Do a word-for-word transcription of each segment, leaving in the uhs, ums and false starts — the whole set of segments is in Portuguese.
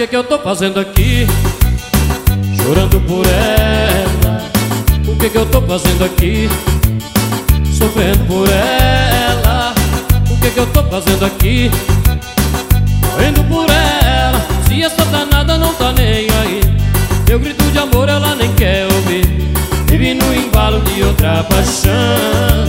que que eu tô fazendo aqui? Chorando por ela. O que que eu tô fazendo aqui? Sofrendo por ela. O que que eu tô fazendo aqui? Morrendo por ela. Se essa danada não tá nem aí, meu grito de amor ela nem quer ouvir. Vive no embalo de outra paixão.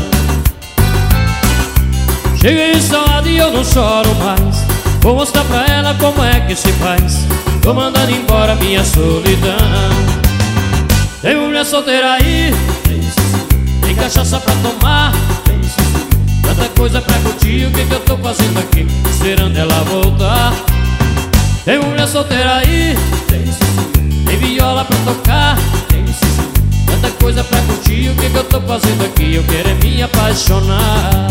Cheguei saudade e eu não choro mais. Vou mostrar pra ela como é que se faz. Tô mandando embora minha solidão. Tem mulher solteira aí, tem cachaça pra tomar, tanta coisa pra curtir. O que que eu tô fazendo aqui? Esperando ela voltar. Tem mulher solteira aí, tem viola pra tocar, tanta coisa pra curtir. O que que eu tô fazendo aqui? Eu quero é me apaixonar.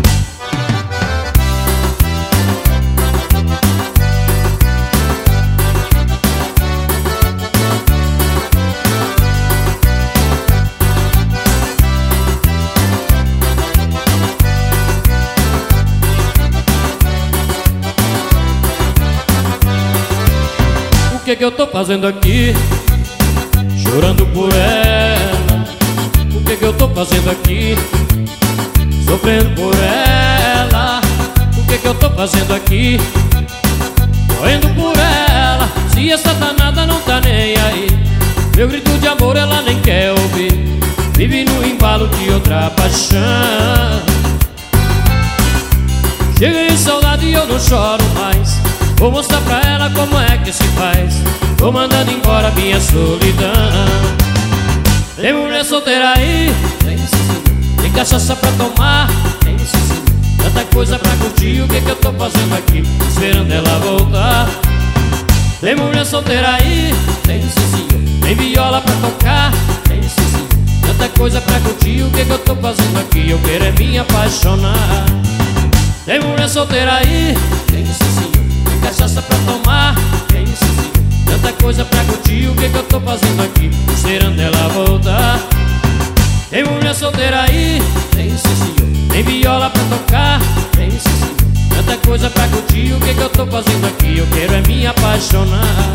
O que que eu tô fazendo aqui? Chorando por ela. O que que eu tô fazendo aqui? Sofrendo por ela. O que que eu tô fazendo aqui? Morrendo por ela. Se essa danada não tá nem aí, meu grito de amor ela nem quer ouvir. Vive no embalo de outra paixão. Chega em saudade e eu não choro mais. Vou mostrar pra ela como é que se faz. Tô mandando embora minha solidão. Tem mulher solteira aí, tem cachaça pra tomar, tanta coisa pra curtir. O que que eu tô fazendo aqui? Esperando ela voltar. Tem mulher solteira aí, tem viola pra tocar, tanta coisa pra curtir. O que que eu tô fazendo aqui? Eu quero é me apaixonar. Tem mulher solteira aí, tem cachaça pra tomar, tanta coisa pra curtir. O que que eu tô fazendo aqui? Esperando ela voltar. Tem mulher solteira aí, tem viola pra tocar, tanta coisa pra curtir. O que que eu tô fazendo aqui? Eu quero é me apaixonar.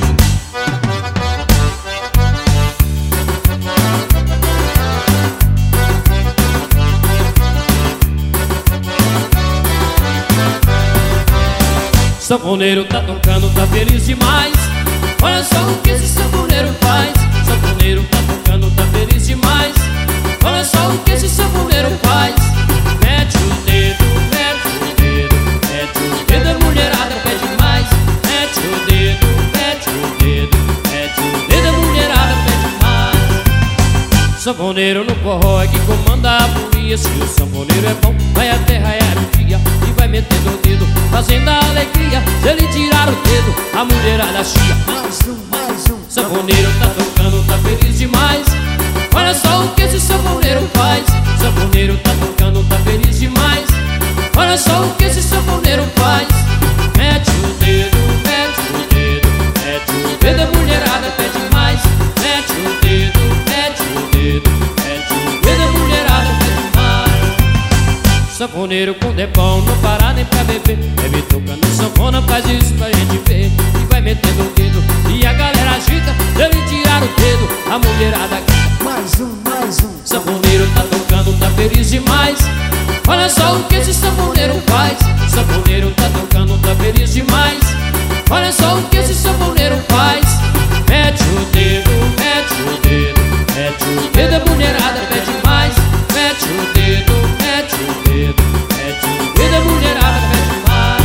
Sanfoneiro tá tocando, tá feliz demais. Olha só o que esse sanfoneiro faz. Sanfoneiro tá tocando, tá feliz demais. Olha só o que esse sanfoneiro faz. Mete o dedo, mete o dedo, mete o dedo, a mulherada pede mais. Mete o dedo, mete o dedo, mete o dedo, a mulherada pede mais. Sanfoneiro no forró é que comanda a folia. Se o sanfoneiro é bom, vai até raiar o dia e vai metendo o dedo, fazendo a alegria. Se ele tirar o dedo, a mulherada chia. Mais um, mais um. Sanfoneiro tá tocando, tá feliz demais. Olha só o que esse sanfoneiro faz. Sanfoneiro tá tocando, tá feliz demais. Olha só o que esse sanfoneiro faz. Mete o dedo, mete o dedo, mete o dedo, a mulherada pede mais. Mete o dedo, mete o dedo, mete o dedo, a mulherada pede mais. Sanfoneiro com depão, não para nem pra beber. Deve tocando sanfona, faz isso pra gente ver. E vai metendo o dedo, e a galera agita. Ele tirar o dedo, a mulherada grita. Mais um, mais um. Sanfoneiro tá tocando, tá feliz demais. Olha só o que esse sanfoneiro faz. Sanfoneiro tá tocando, tá feliz demais. Olha só o que esse sanfoneiro faz. Mete o dedo, mete o dedo, mete o dedo, a mulherada pede mais. Mete o dedo, mete o dedo, mete o dedo, a mulherada pede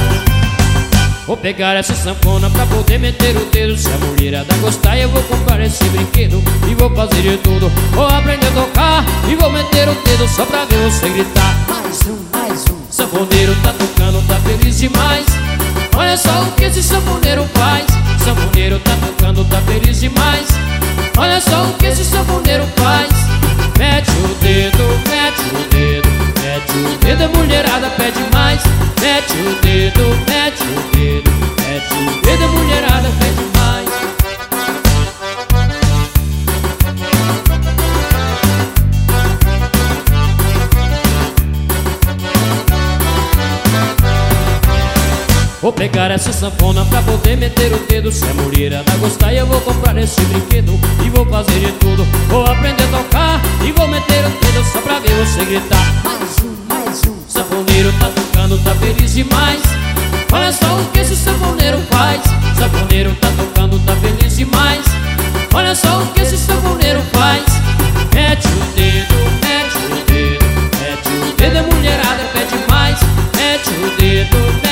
mais. Vou pegar essa sanfona pra poder meter o dedo. Se a mulherada gostar eu vou comprar esse brinquedo e vou fazer de tudo. Vou aprender a tocar e vou meter o dedo só pra ver você gritar. Mais um, mais um. Sanfoneiro tá tocando, tá feliz demais. Olha só o que esse sanfoneiro faz. Sanfoneiro tá tocando, tá feliz demais. Olha só o que esse sanfoneiro faz. Mete o dedo, mete o dedo, mete o dedo, a mulherada pede mais. Mete o dedo, mete o dedo, mete o dedo, a mulherada pede mais. Vou pegar essa sanfona pra poder meter o dedo. Se a mulherada gostar eu vou comprar esse brinquedo e vou fazer de tudo. Vou aprender a tocar e vou meter o dedo só pra ver você gritar. Mais um, mais um. Sanfoneiro tá tocando, tá feliz demais. Olha só o que esse sanfoneiro faz. Sanfoneiro tá tocando, tá feliz demais. Olha só o que esse sanfoneiro faz. Mete o dedo, mete o dedo, mete o dedo, a mulherada pede mais. Mete o dedo, mete